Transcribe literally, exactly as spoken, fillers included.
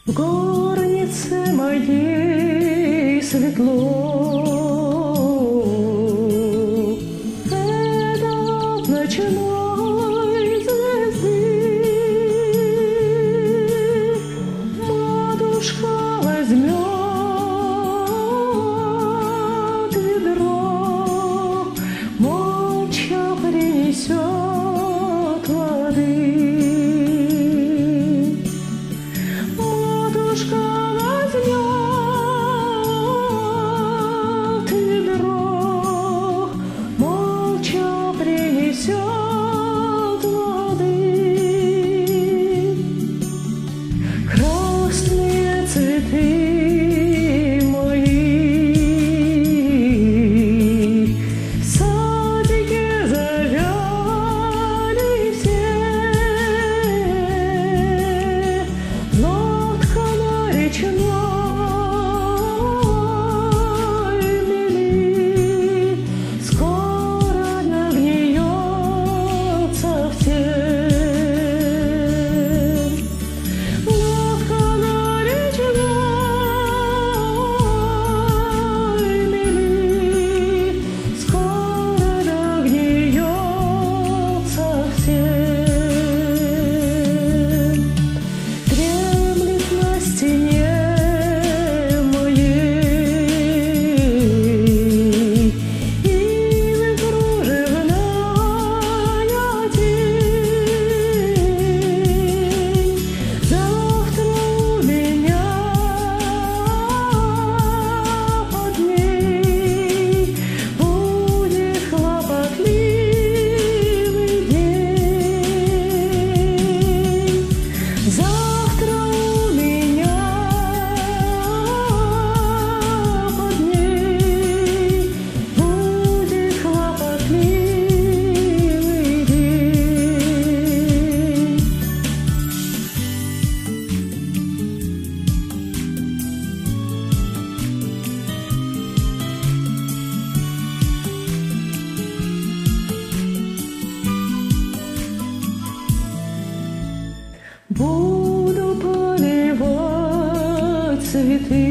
В горнице моей светло, это от ночной звезды. Матушка возьмет ведро, молча принесет воды. Матушка возьмет ведро, молча принесет воды. Красные цветы мои в садике завяли все. Лодка на речной мели скоро нагниется в тень. Лодка на речной мели скоро нагниется в тень. Дремлет на стене моей ивы кружевная тень. Завтра у меня под ней будет хлопотливый день. Завтра у меня под ней будет хлопотливый день. Буду поливать цветы